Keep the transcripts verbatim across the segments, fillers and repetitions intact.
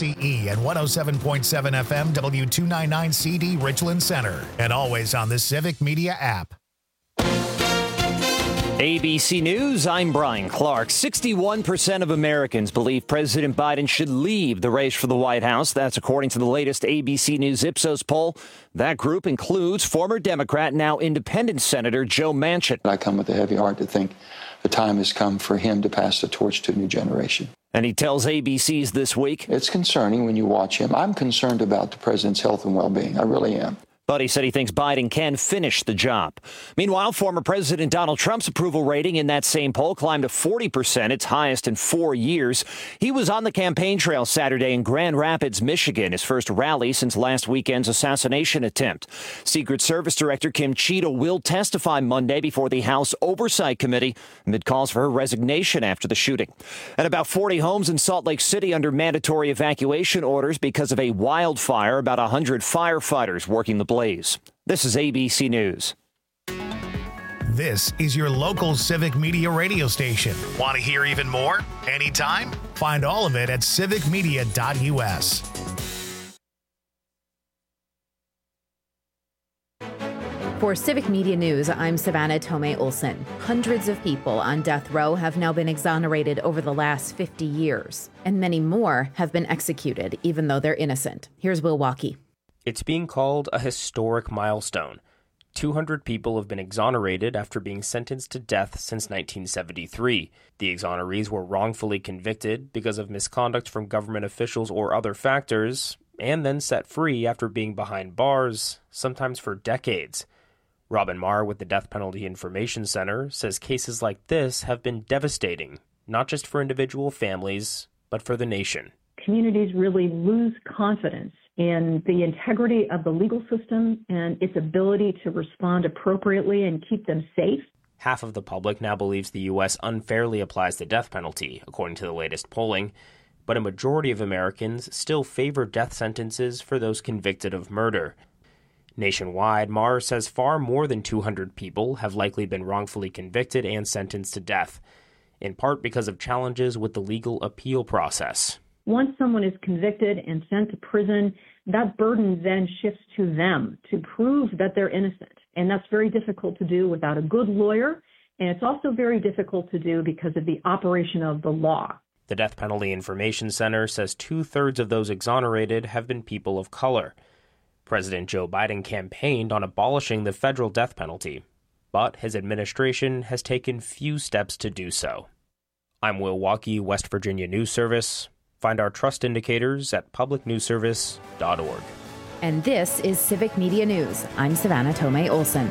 C E and one oh seven point seven F M W two ninety-nine C D Richland Center. And always on the Civic Media app. A B C News, I'm Brian Clark. sixty-one percent of Americans believe President Biden should leave the race for the White House. That's according to the latest A B C News Ipsos poll. That group includes former Democrat, now independent Senator Joe Manchin. I come with a heavy heart to think the time has come for him to pass the torch to a new generation. And he tells A B C's This Week, it's concerning when you watch him. I'm concerned about the president's health and well-being. I really am. But he said he thinks Biden can finish the job. Meanwhile, former President Donald Trump's approval rating in that same poll climbed to forty percent, its highest in four years. He was on the campaign trail Saturday in Grand Rapids, Michigan, his first rally since last weekend's assassination attempt. Secret Service Director Kim Cheetah will testify Monday before the House Oversight Committee amid calls for her resignation after the shooting. And about forty homes in Salt Lake City under mandatory evacuation orders because of a wildfire, about one hundred firefighters working the blaze. This is A B C News. This is your local Civic Media radio station. Want to hear even more? Anytime? Find all of it at civic media dot U S. For Civic Media News, I'm Savannah Tomei Olson. Hundreds of people on death row have now been exonerated over the last fifty years, and many more have been executed, even though they're innocent. Here's Will Walkie. It's being called a historic milestone. two hundred people have been exonerated after being sentenced to death since nineteen seventy-three. The exonerees were wrongfully convicted because of misconduct from government officials or other factors, and then set free after being behind bars, sometimes for decades. Robin Marr with the Death Penalty Information Center says cases like this have been devastating, not just for individual families, but for the nation. Communities really lose confidence in the integrity of the legal system and its ability to respond appropriately and keep them safe. Half of the public now believes the U S unfairly applies the death penalty, according to the latest polling, but a majority of Americans still favor death sentences for those convicted of murder. Nationwide, Marr says far more than two hundred people have likely been wrongfully convicted and sentenced to death, in part because of challenges with the legal appeal process. Once someone is convicted and sent to prison, that burden then shifts to them to prove that they're innocent. And that's very difficult to do without a good lawyer. And it's also very difficult to do because of the operation of the law. The Death Penalty Information Center says two-thirds of those exonerated have been people of color. President Joe Biden campaigned on abolishing the federal death penalty, but his administration has taken few steps to do so. I'm Will Walkie, West Virginia News Service. Find our trust indicators at public news service dot org. And this is Civic Media News. I'm Savannah Tomei Olson.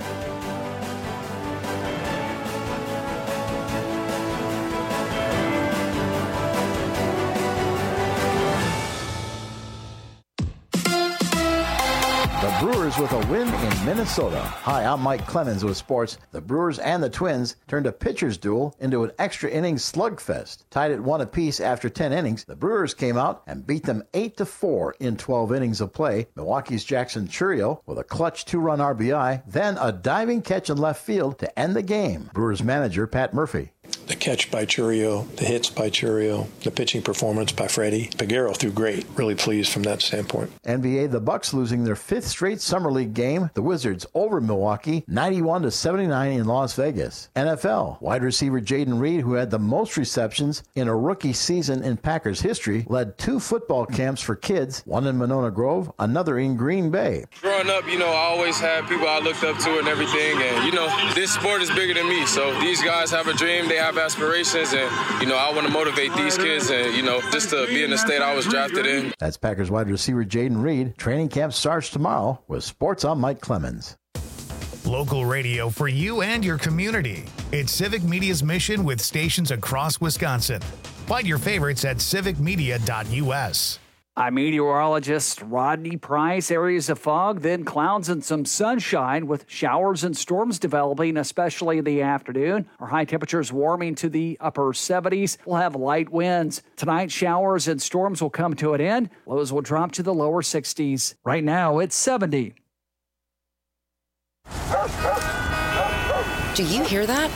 Brewers with a win in Minnesota. Hi, I'm Mike Clemens with sports. The Brewers and the Twins turned a pitcher's duel into an extra innings slugfest. Tied at one apiece after ten innings, the Brewers came out and beat them eight to four in twelve innings of play. Milwaukee's Jackson Chourio with a clutch two-run R B I, then a diving catch in left field to end the game. Brewers manager Pat Murphy. The catch by Chourio, the hits by Chourio, the pitching performance by Freddie. Peguero threw great. Really pleased from that standpoint. N B A, the Bucks losing their fifth straight Summer League game. The Wizards over Milwaukee, ninety-one to seventy-nine in Las Vegas. N F L, wide receiver Jaden Reed, who had the most receptions in a rookie season in Packers history, led two football camps for kids, one in Monona Grove, another in Green Bay. Growing up, you know, I always had people I looked up to and everything, and, you know, this sport is bigger than me, so these guys have a dream, they have aspirations, and, you know, I want to motivate these kids and, you know, just to be in the state I was drafted in. That's Packers wide receiver Jaden Reed. Training camp starts tomorrow with Sports on Mike Clemens. Local radio for you and your community. It's Civic Media's mission with stations across Wisconsin. Find your favorites at civic media dot U S. I'm meteorologist Rodney Price. Areas of fog, then clouds and some sunshine with showers and storms developing, especially in the afternoon. Our high temperatures warming to the upper seventies. We'll have light winds. Tonight, showers and storms will come to an end. Lows will drop to the lower sixties. Right now, it's seventy. Do you hear that?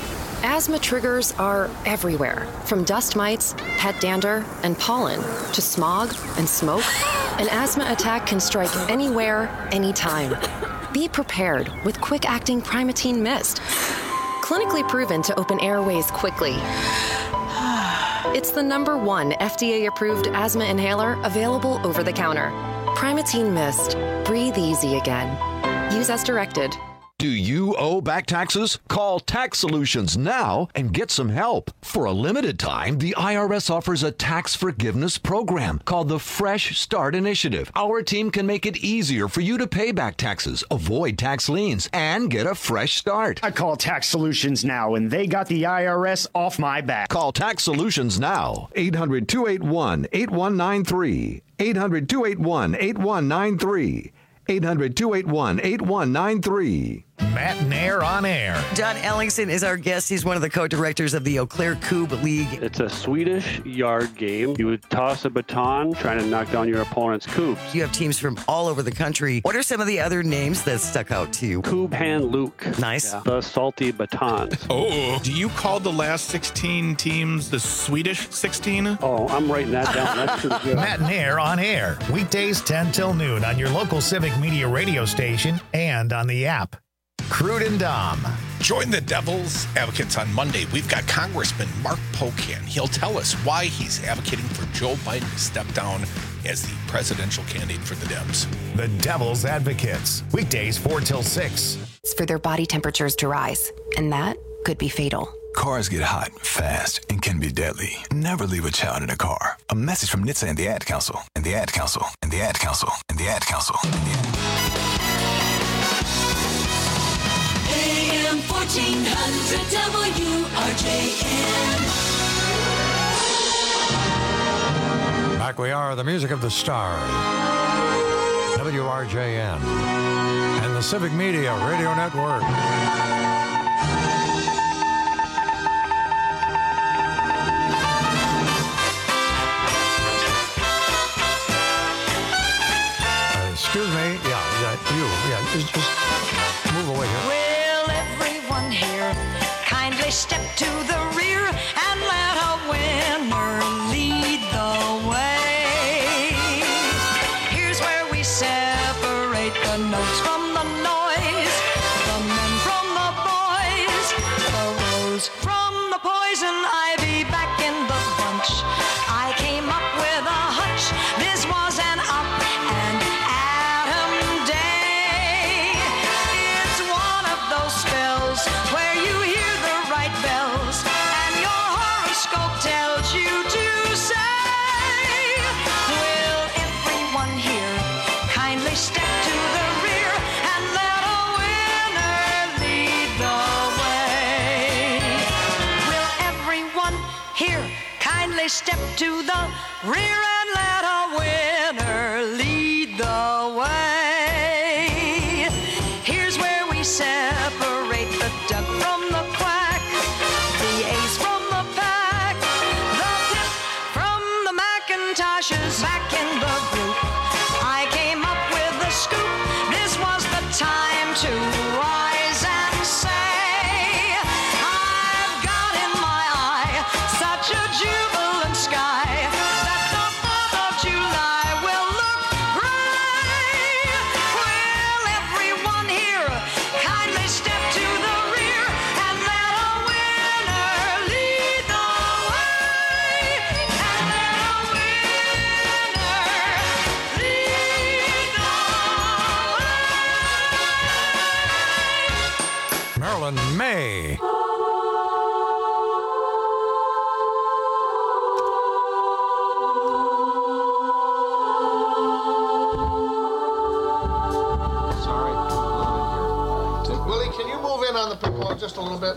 Asthma triggers are everywhere, from dust mites, pet dander, and pollen, to smog and smoke. An asthma attack can strike anywhere, anytime. Be prepared with quick-acting Primatene Mist. Clinically proven to open airways quickly. It's the number one F D A-approved asthma inhaler available over the counter. Primatene Mist. Breathe easy again. Use as directed. Do you owe back taxes? Call Tax Solutions now and get some help. For a limited time, the I R S offers a tax forgiveness program called the Fresh Start Initiative. Our team can make it easier for you to pay back taxes, avoid tax liens, and get a fresh start. I call Tax Solutions now, and they got the I R S off my back. Call Tax Solutions now. eight hundred, two eight one, eight one nine three. eight hundred, two eight one, eight one nine three. eight hundred, two eight one, eight one nine three. Matt Nair on air. John Ellingson is our guest. He's one of the co-directors of the Eau Claire Cube League. It's a Swedish yard game. You would toss a baton trying to knock down your opponent's cubes. You have teams from all over the country. What are some of the other names that stuck out to you? Cube Hand Luke. Nice. Yeah. The Salty Baton. Oh, do you call the last sixteen teams the Swedish sixteen? Oh, I'm writing that down. That's pretty good. Matt Nair on air. Weekdays ten till noon on your local Civic Media radio station and on the app. Crude and Dom. Join the Devil's Advocates on Monday. We've got Congressman Mark Pocan. He'll tell us why he's advocating for Joe Biden to step down as the presidential candidate for the Dems. The Devil's Advocates. Weekdays four till six. It's for their body temperatures to rise, and that could be fatal. Cars get hot, fast, and can be deadly. Never leave a child in a car. A message from N H T S A and the Ad Council, and the Ad Council, and the Ad Council, and the Ad Council. And the Ad- A M fourteen hundred W R J N. Back we are, the music of the stars. W R J N. And the Civic Media Radio Network. Excuse me. Yeah, yeah, you. Yeah, just, just move away here. Will everyone here kindly step to the rear and let a winner lead the way? Here's where we separate the notes from the noise, the men from the boys, the rose from the poison ivy back in the bunch. I came up with a hunch. This was an up and where you hear the right bells and your horoscope tells you to say, will everyone here kindly step to the rear and let a winner lead the way? Will everyone here kindly step to the rear and let a winner lead the way? Here's where we separate the duck from the quack, the ace from the pack, the pip from the Macintoshes back in the group. I came up with the scoop. This was the time to rise and say, I've got in my eye such a jubilant sky that the fourth of July will look gray. Will everyone here kindly step to the rear and let a winner lead the way? And let a winner lead the way. Marilyn May. Willie, can you move in on the piccolo just a little bit?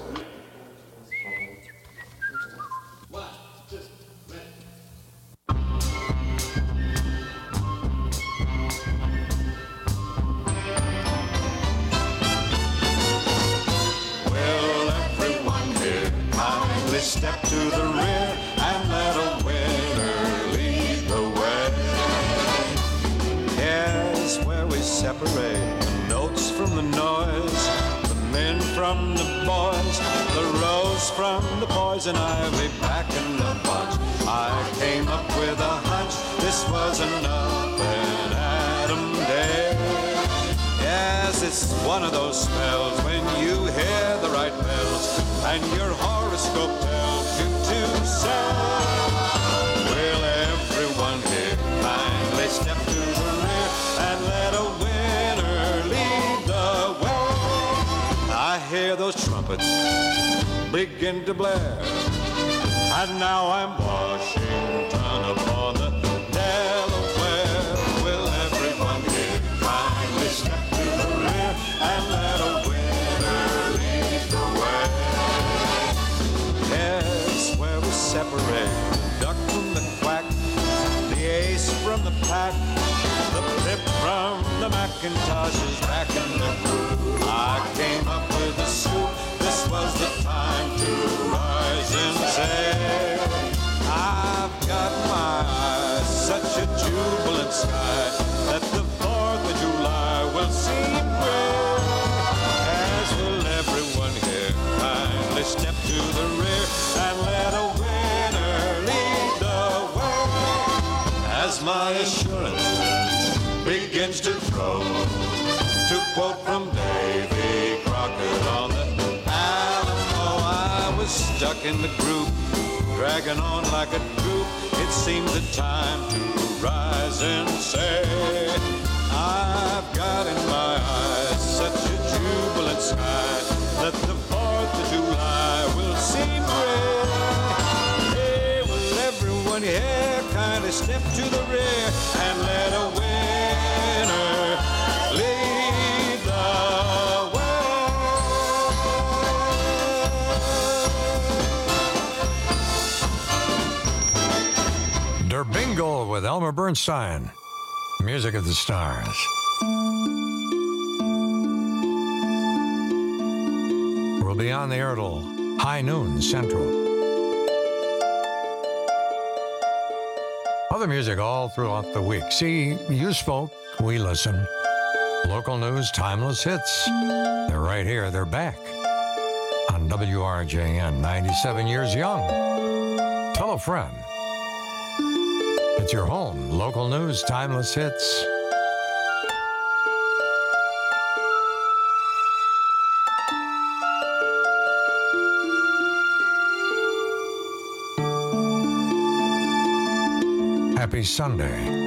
Will everyone here kindly step to the rear and let a winner lead the way? Here's where we separate the notes from the noise, the men from the boys, the rose boys from the poison ivy back in the bunch. I came up with a hunch, this was an up and Adam day. Yes, it's one of those spells when you hear the right bells and your horoscope tells you to say, will everyone here kindly step to the rear and let a winner lead the way. I hear those trumpets begin to blare, and now I'm Washington upon the Delaware. Will everyone here kindly step to the rear and let a winner lead the way? Yes, where we separate the duck from the quack, the ace from the pack, the pip from the Macintoshes back in the group. I came up with a scoop, this was the time to rise and say, I've got my eyes such a jubilant sky that the fourth of July will seem gray. As will everyone here kindly step to the rear and let a winner lead the way. As my assurance begins to grow, to quote from Davy Crockett on the Alamo, I was stuck in the group, dragging on like a troop. It seems the time to rise and say, I've got in my eyes such a jubilant sky that the fourth of July will seem gray. Hey, will everyone here kindly step to the rear and let a winner lead the way? Der Bingle with Elmer Bernstein. Music of the Stars. We'll be on the air till high noon Central. Other music all throughout the week. See, use folk, we listen. Local news, timeless hits. They're right here. They're back on W R J N, ninety-seven years young. Tell a friend. It's your home. Local news, timeless hits. Happy Sunday.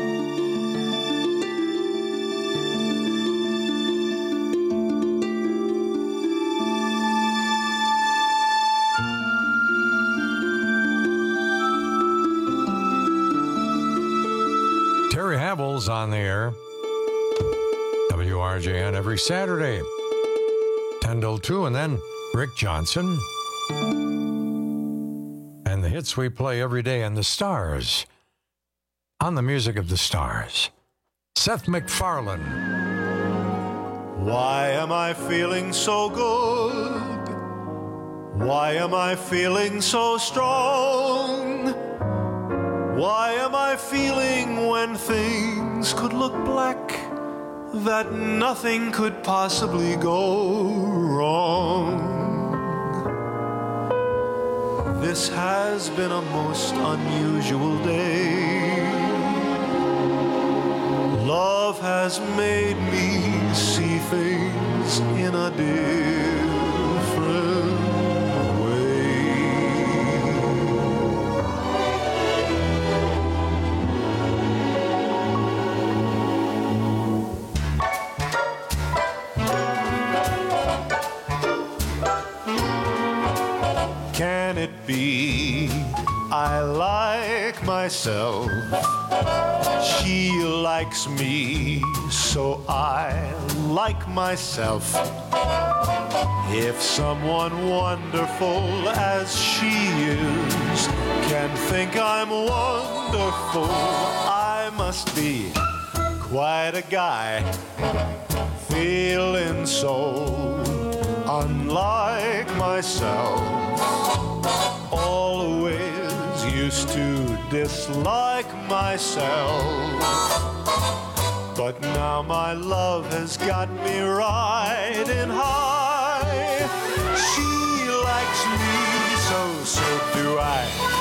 On the air, W R J N every Saturday, ten till two, and then Rick Johnson and the hits we play every day, and the stars on the music of the stars. Seth MacFarlane. Why am I feeling so good? Why am I feeling so strong? Why am I feeling when things could look black, that nothing could possibly go wrong? This has been a most unusual day. Love has made me see things in a different Can it be I like myself? She likes me, so I like myself. If someone wonderful as she is can think I'm wonderful, I must be quite a guy, feeling so unlike myself. Always used to dislike myself, but now my love has got me riding high. She likes me, so do I.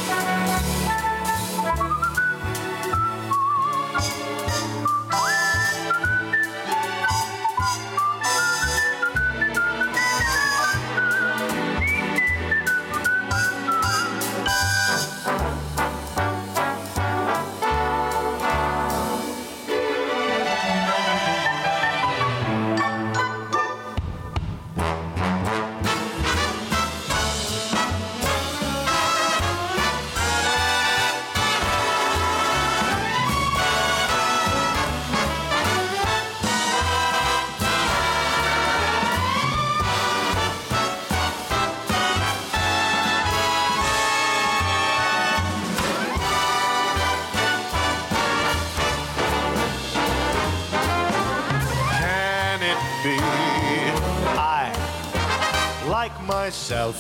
Myself.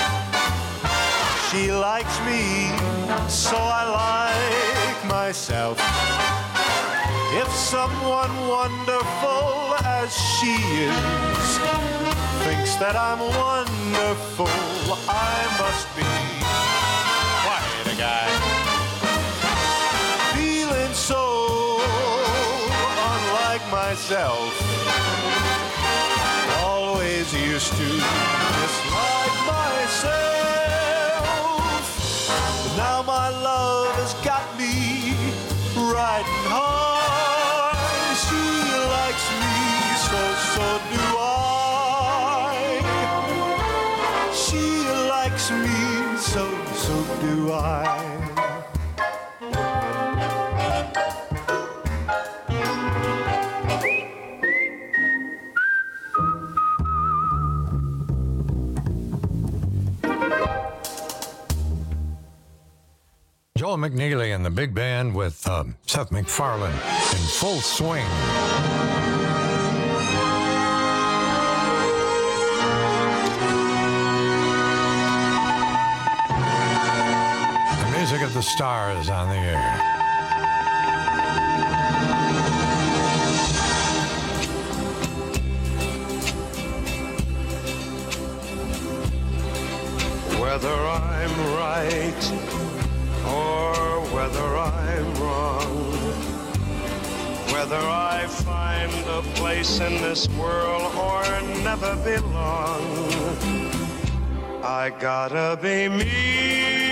She likes me, so I like myself. If someone wonderful as she is thinks that I'm wonderful, I must be quite a guy. Feeling so unlike myself, always used to dislike myself. But now my love has got me riding hard. She likes me, so, so do I. She likes me, so, so do I. Joel McNeely and the big band with uh, Seth MacFarlane in full swing. The music of the stars on the air. Whether I'm right or whether I'm wrong, whether I find a place in this world or never belong, I gotta be me,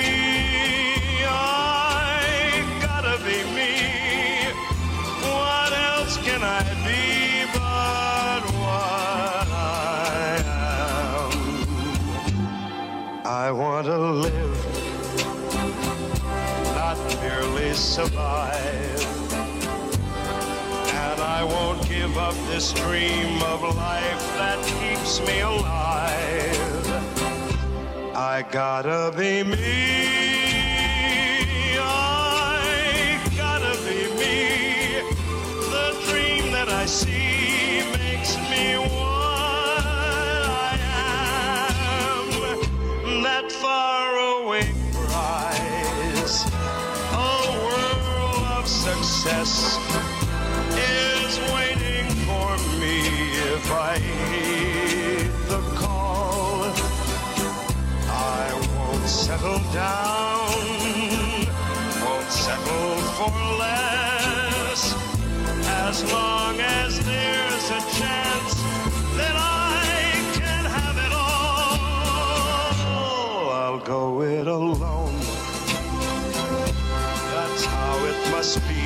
I gotta be me. What else can I be but what I am? I want to live, merely survive, and I won't give up this dream of life that keeps me alive. I gotta be me, I gotta be me. The dream that I see makes me what I am. That faraway prize, success is waiting for me if I heed the call. I won't settle down, won't settle for less, as long as there's a chance that I can have it all. I'll go it alone, that's how it must be.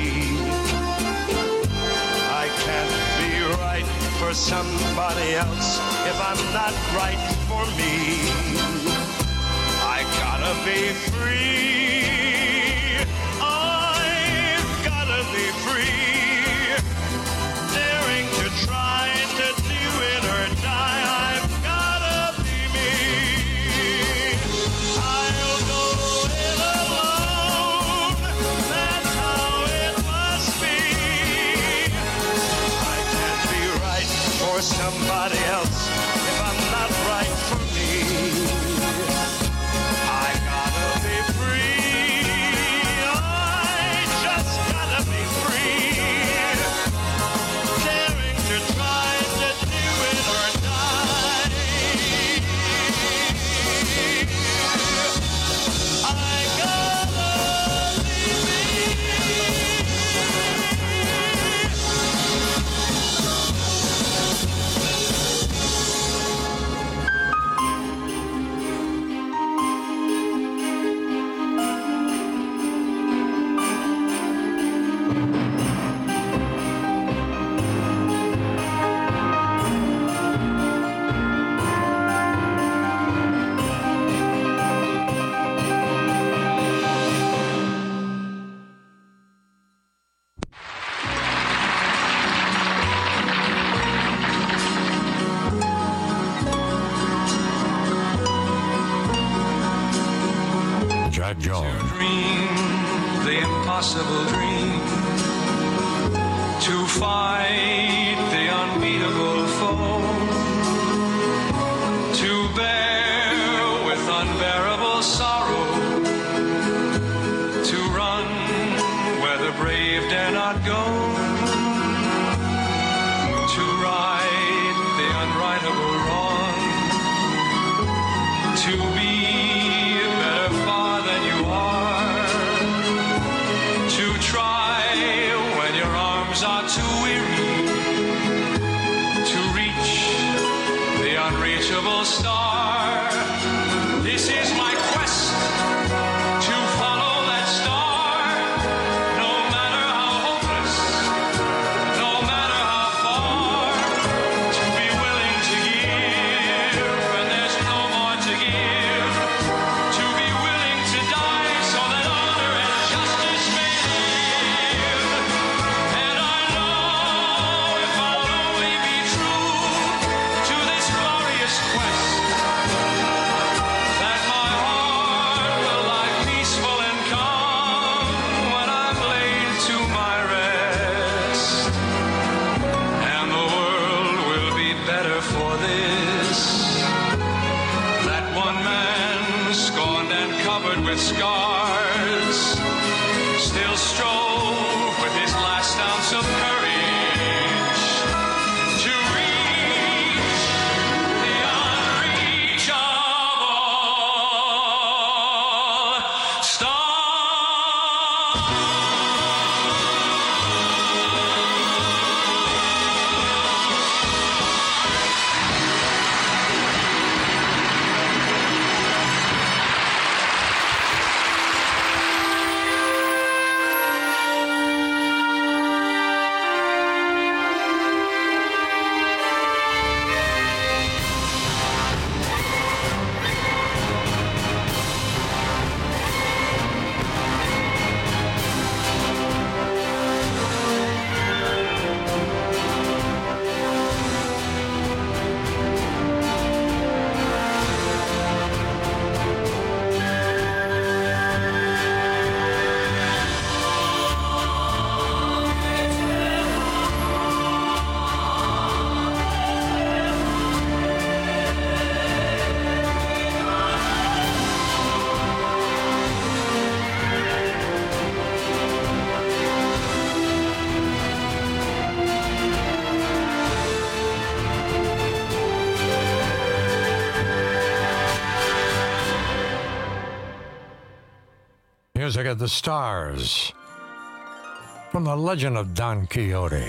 I can't be right for somebody else if I'm not right for me. I gotta be free, I've gotta be free, daring to try to do it or die. I've gotta be me. I'll go it alone, that's how it must be. I can't be right for somebody else if I'm not right for me. I gotta be free, I just gotta be free, daring to try to do it or die. fight the unbeatable foe, to bear with unbearable sorrow, to run where the brave dare not go, to right the unrightable wrong, to be better far than you are, to try when your arms are too weary, to reach the unreachable star. This is my quest to follow that star, no matter how hopeless, no matter how far, to be willing to give when there's no more to give, to be willing to die so that honor and justice may live. And I know if I'll only be true to this glorious quest, that my heart will lie peaceful and calm when I'm laid to my rest, and the world will be better for this. That one man, scorned and covered with scars, still strove with his last ounce of courage to reach the unreachable star. Music of the Stars from the Legend of Don Quixote.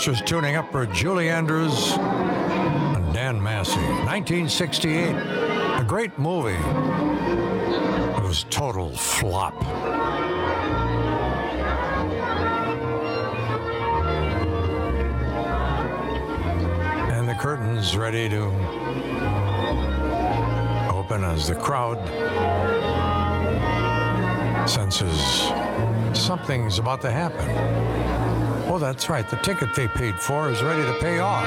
just tuning up for Julie Andrews and Dan Massey. nineteen sixty-eight, a great movie. It was total flop. And the curtain's ready to open as the crowd senses something's about to happen. Oh, that's right. The ticket they paid for is ready to pay off.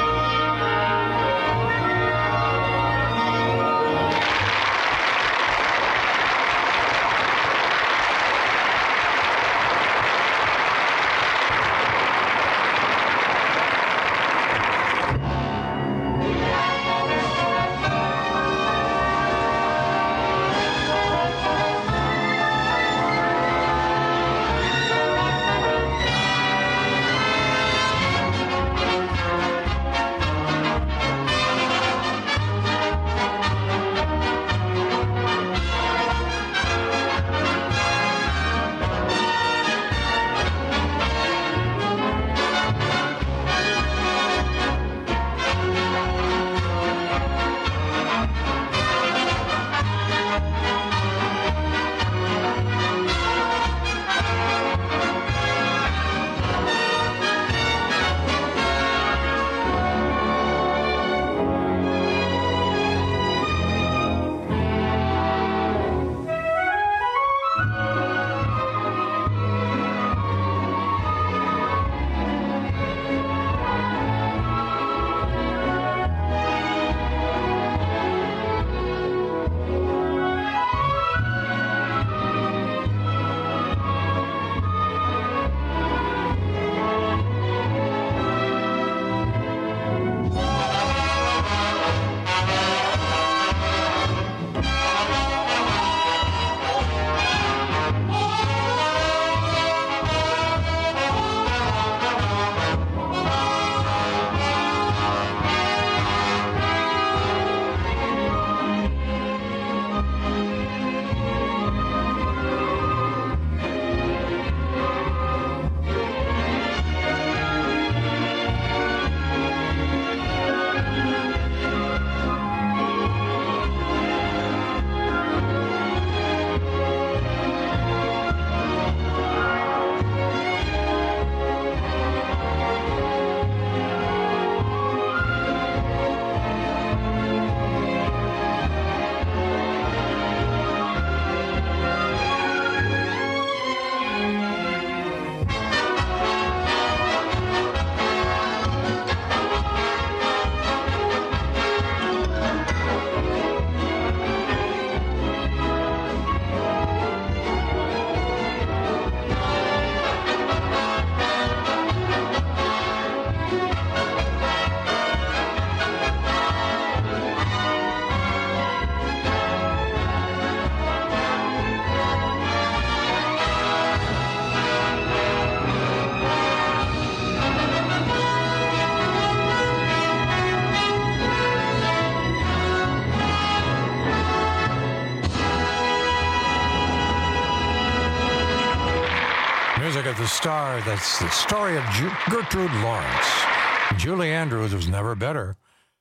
At the Star, that's the story of Ju- Gertrude Lawrence. Julie Andrews was never better.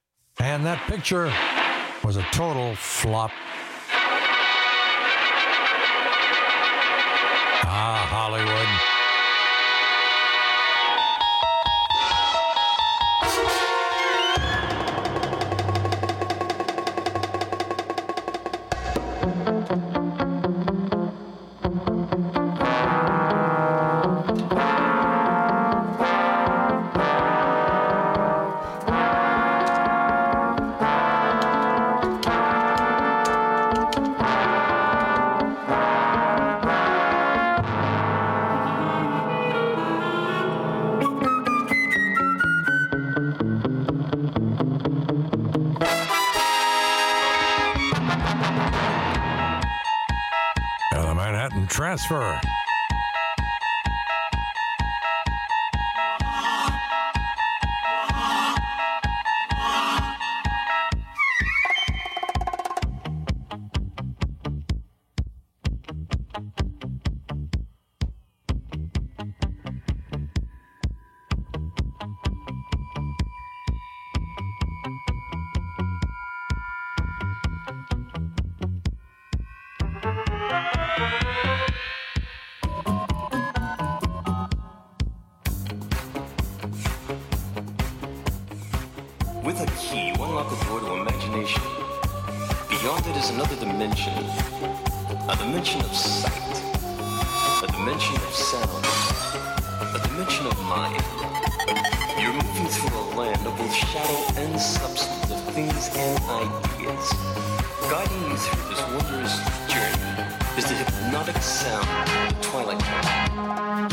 And that picture was a total flop. Ah, Hollywood. Transfer. unlock a door to imagination. Beyond it is another dimension, a dimension of sight, a dimension of sound, a dimension of mind. You're moving through a land of both shadow and substance, of things and ideas. Guiding you through this wondrous journey is the hypnotic sound of the Twilight Zone.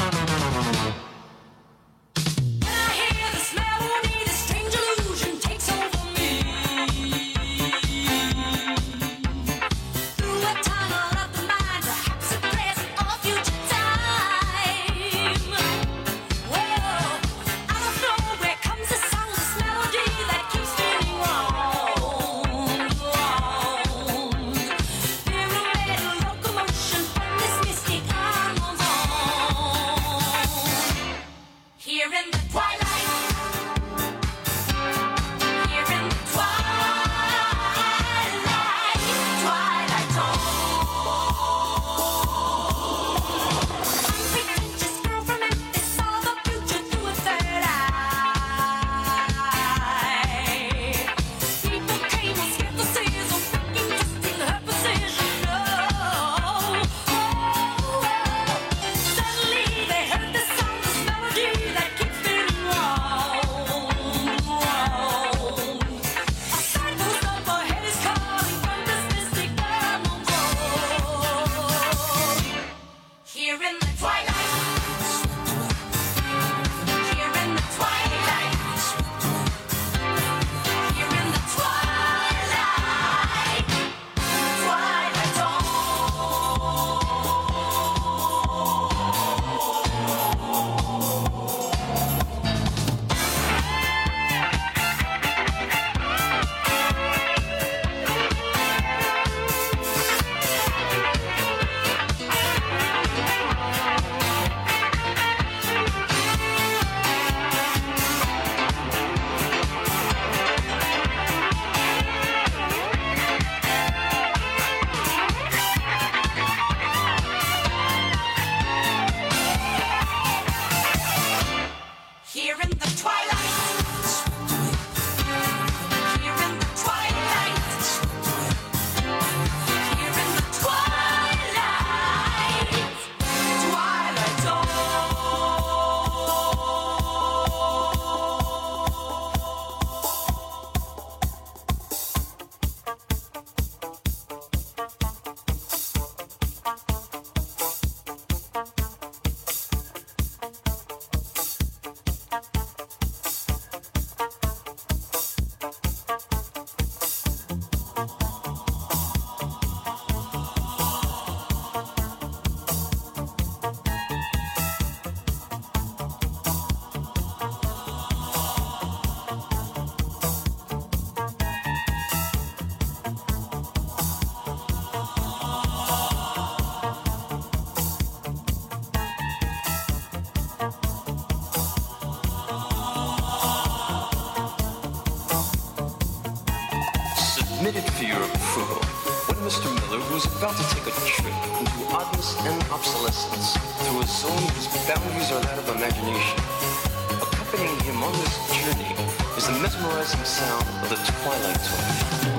Submitted for your approval when Mister Miller was about to take a trip into oddness and obsolescence through a zone whose boundaries are that of imagination. Accompanying him on this journey is the mesmerizing sound of the Twilight Zone.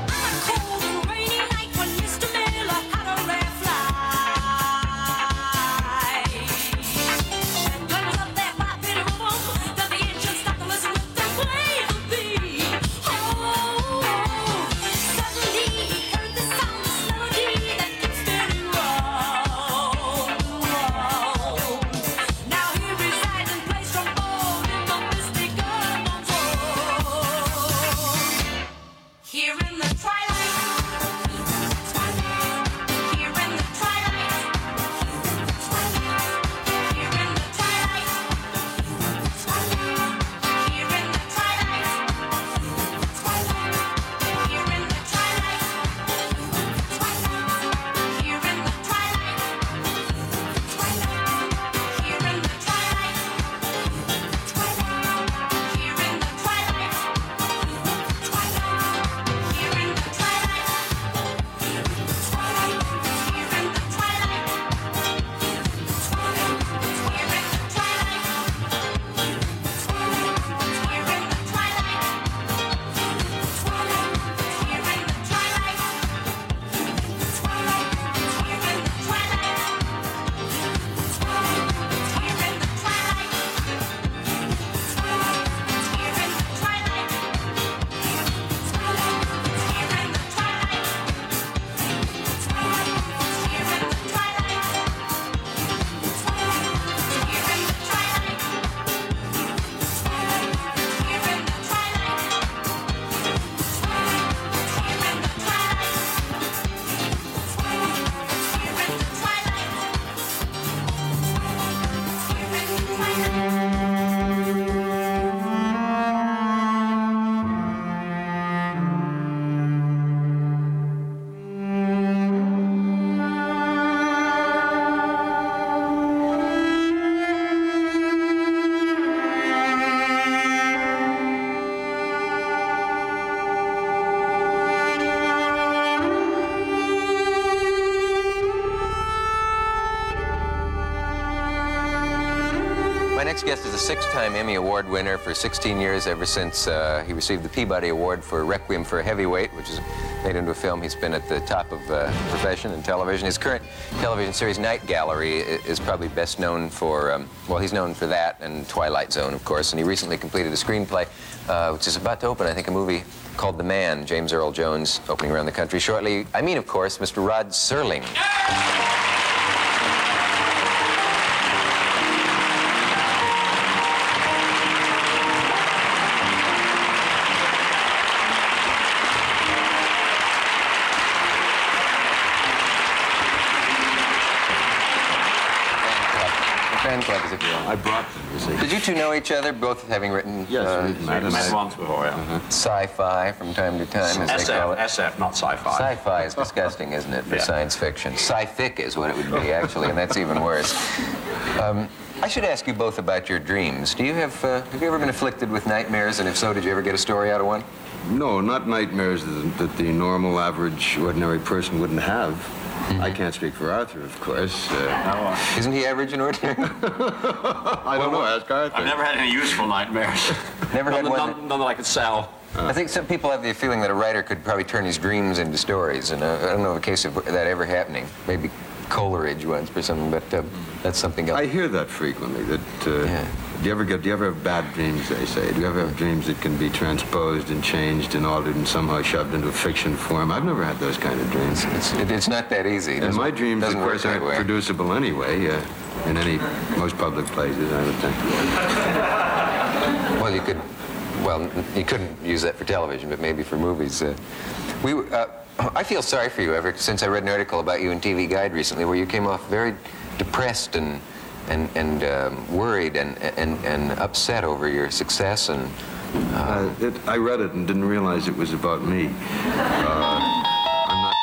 Here in the next guest is a six-time Emmy Award winner for sixteen years, ever since uh, he received the Peabody Award for Requiem for a Heavyweight, which is made into a film. He's been at the top of uh, profession in television. His current television series, Night Gallery, is probably best known for, um, well, he's known for that and Twilight Zone, of course, and he recently completed a screenplay, uh, which is about to open, I think, a movie called The Man, James Earl Jones, opening around the country shortly. I mean, of course, Mister Rod Serling. Fan club, as if you will. I brought them, you see. Did you two know each other, both having written Yes, uh, we've met, met once before, yeah. Uh-huh. sci-fi from time to time, as S F, they call it? S F, not sci-fi. Sci-fi is disgusting, isn't it, for Yeah. science fiction? Sci-fic is what it would be, actually, and that's even worse. Um, I should ask you both about your dreams. Do you have, uh, have you ever been afflicted with nightmares, and if so, did you ever get a story out of one? No, not nightmares that that the normal, average, ordinary person wouldn't have. Mm-hmm. I can't speak for Arthur, of course. Uh, Isn't he average and ordinary? I don't know, ask Arthur. I've never had any useful nightmares. Never had none, one? None, none that I could sell. I think some people have the feeling that a writer could probably turn his dreams into stories, and uh, I don't know of a case of that ever happening. Maybe Coleridge once or something, but uh, that's something else. I hear that frequently. That uh, Yeah. do you ever get? Do you ever have bad dreams? They say. Do you ever have dreams that can be transposed and changed and altered and somehow shoved into a fiction form? I've never had those kind of dreams. It's, it, it's not that easy. It And doesn't- my dreams, of doesn't work course, that aren't way. producible anyway. Uh, in any most public places, I would think. Well, you could, well, you couldn't use that for television, but maybe for movies. Uh, we, uh, I feel sorry for you ever since I read an article about you in T V Guide recently, where you came off very depressed and and and um, worried and, and and upset over your success. And uh, Uh, it, I read it and didn't realize it was about me. Uh, I'm not.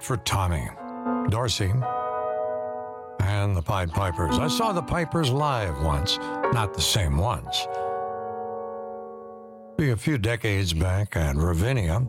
for Tommy, Dorsey, and the Pied Pipers. I saw the Pipers live once, not the same ones. Be a few decades back at Ravinia.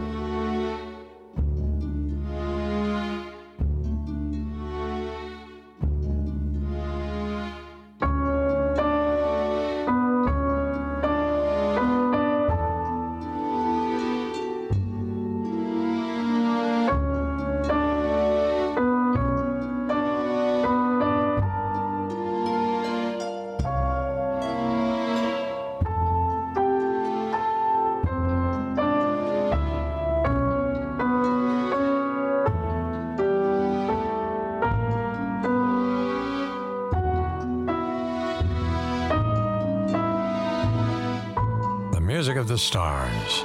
Music of the Stars.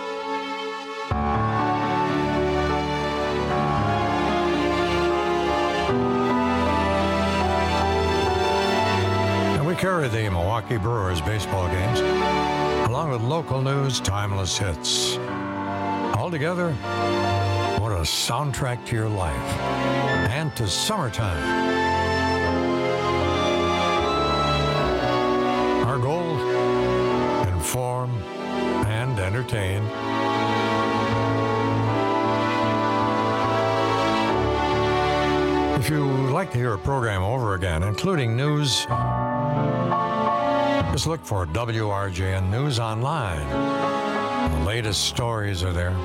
And we carry the Milwaukee Brewers baseball games, along with local news, timeless hits. Altogether, what a soundtrack to your life and to summertime. Our goal: inform and entertain. If you would like to hear a program over again, including news, just look for W R J N News Online. The latest stories are there.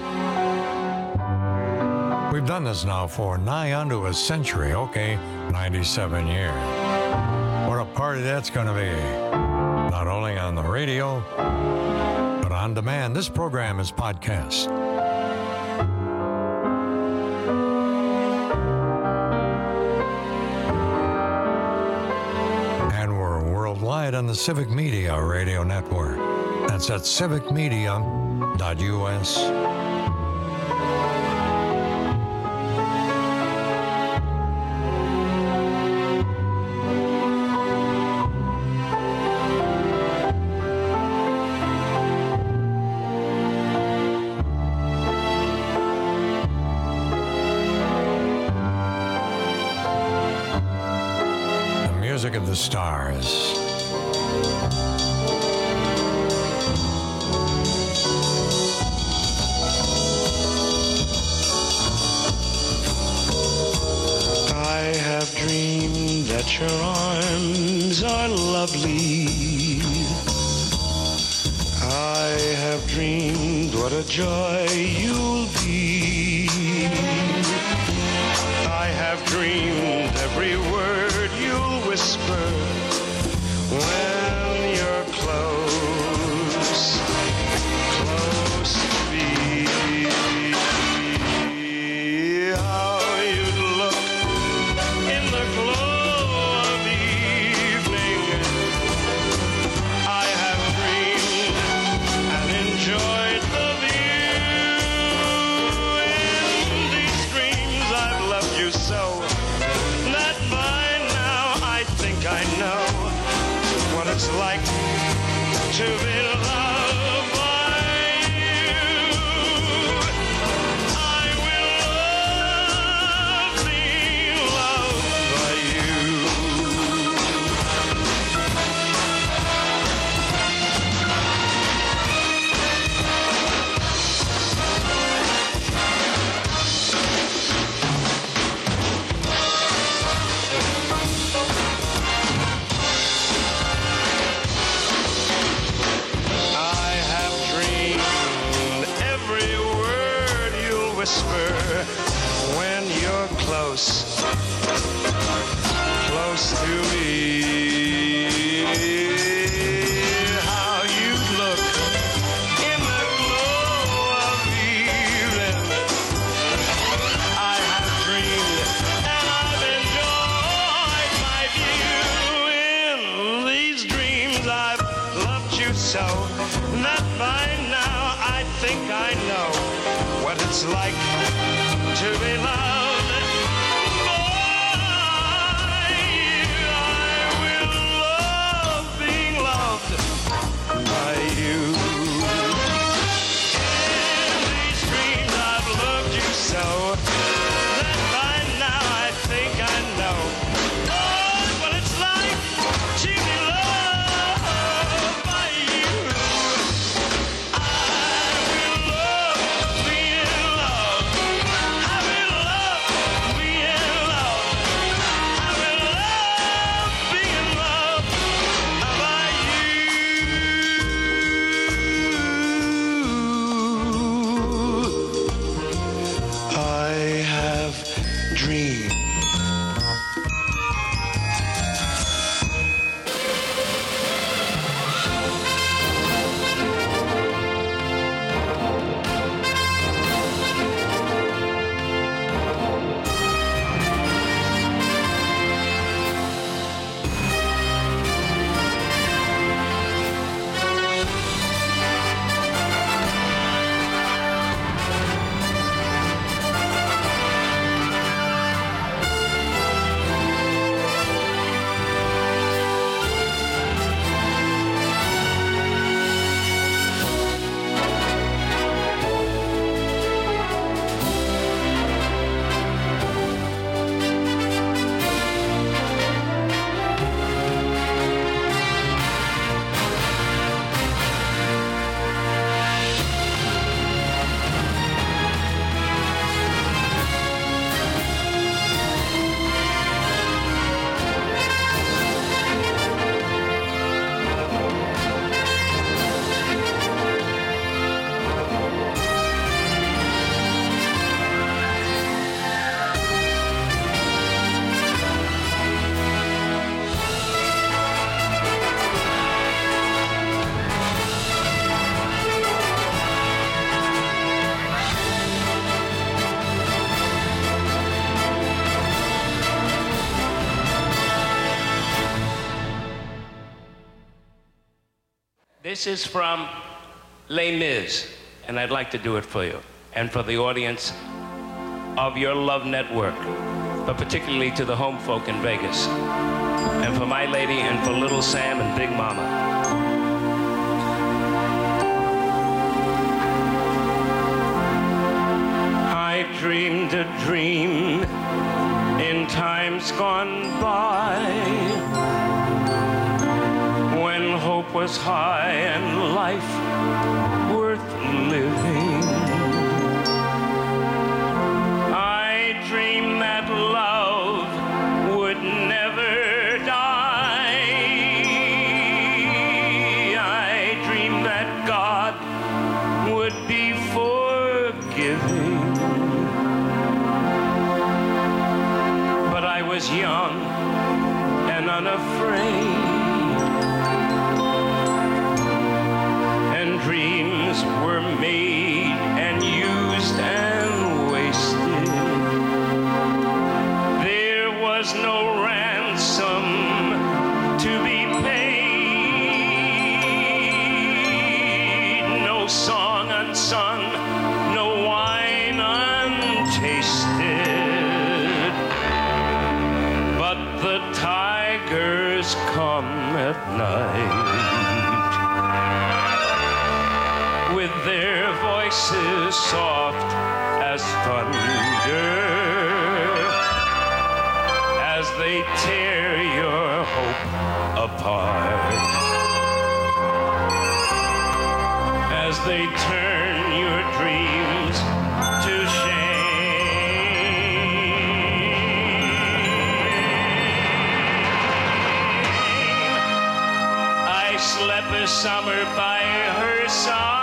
We've done this now for nigh unto a century. Okay, ninety-seven years. What a party that's going to be. Not only on the radio, but on demand. This program is podcast. And we're worldwide on the Civic Media Radio Network. That's at civic media dot U S. Music of the Stars. I have dreamed that your arms are lovely. I have dreamed what a joy you'll be. I have dreamed every word you'll whisper when you're close, close to me. How you'd look in the glow of evening. I have dreamed and enjoyed the view. In these dreams I've loved you so that by now I think I know what it's like to be loved by you. I will love being loved by you. I have dreamed every word you'll whisper when you're close, close to me. How you'd look in the glow of evening. I have dreamed and I've enjoyed my view. In these dreams I've loved you so that by now I think I know what it's like to be loved by you. I will love being loved by you. In these dreams I've loved you so This is from Les Mis, and I'd like to do it for you and for the audience of your Love Network, but particularly to the home folk in Vegas, and for my lady and for Little Sam and Big Mama. I dreamed a dream in times gone by, when hope was high and life worth living. I dreamed that love would never die. I dreamed that God would be forgiving. But I was young and unafraid, and dreams were made and used and wasted. There was no ransom to be paid, no song unsung, no wine untasted. But the tigers come at night with their voices soft as thunder, as they tear your hope apart, as they turn your dreams to shame. I slept a summer by her side.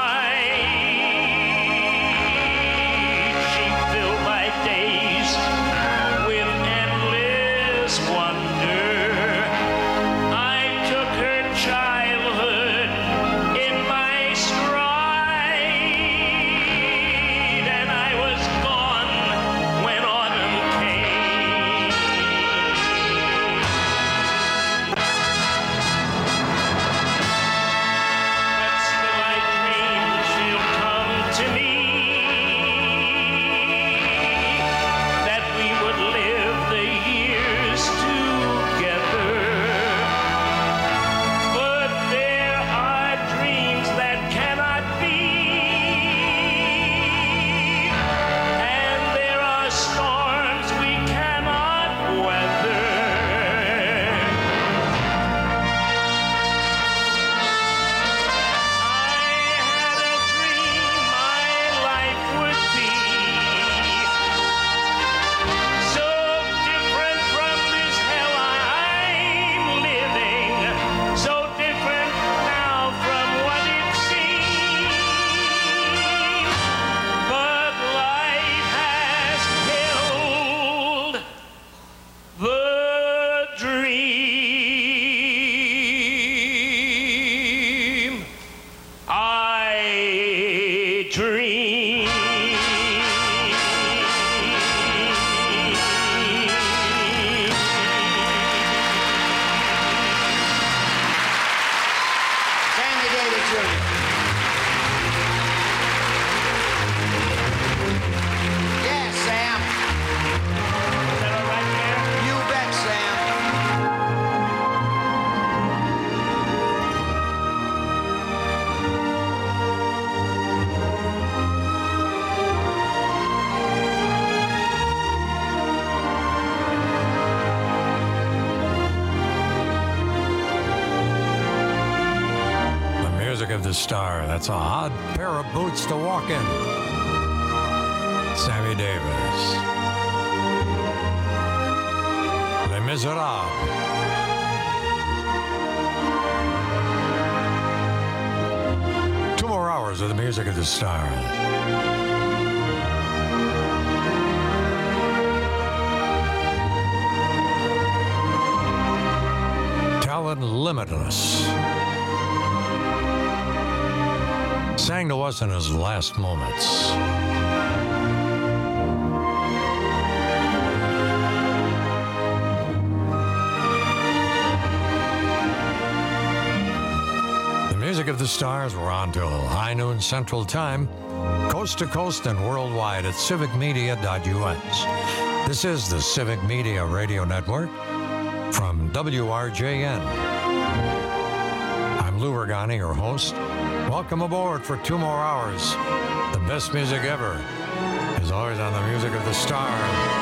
Star. That's a hard pair of boots to walk in. Sammy Davis. Les Miserables. Two more hours of the music of the stars. Talent limitless. Sang to us in his last moments. Music of the Stars, we're on till high noon Central Time, coast to coast and worldwide at civic media dot U S. This is the Civic Media Radio Network from W R J N. I'm Lou Regani, your host. Welcome aboard for two more hours. The best music ever is always on the Music of the Stars.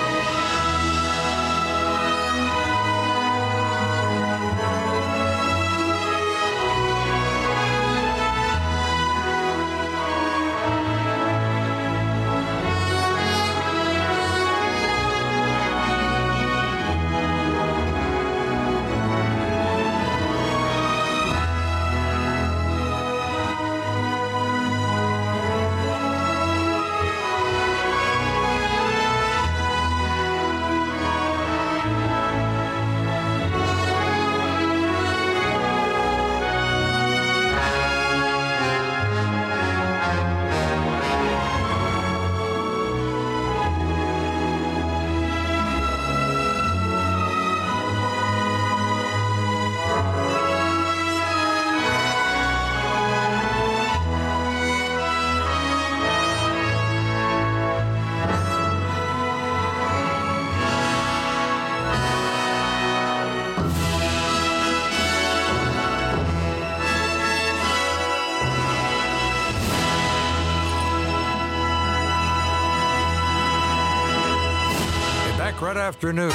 Right afternoon.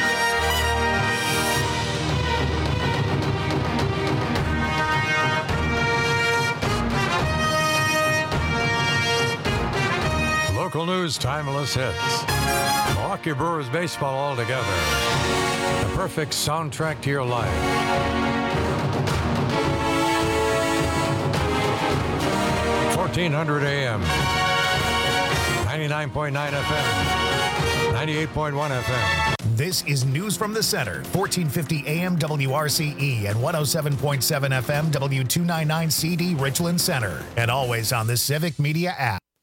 Local news, timeless hits. Milwaukee Brewers baseball all together. The perfect soundtrack to your life. fourteen hundred A M. ninety-nine point nine F M. ninety-eight point one F M. This is News from the Center, fourteen fifty A M W R C E and one oh seven point seven F M W two ninety-nine C D Richland Center, and always on the Civic Media app.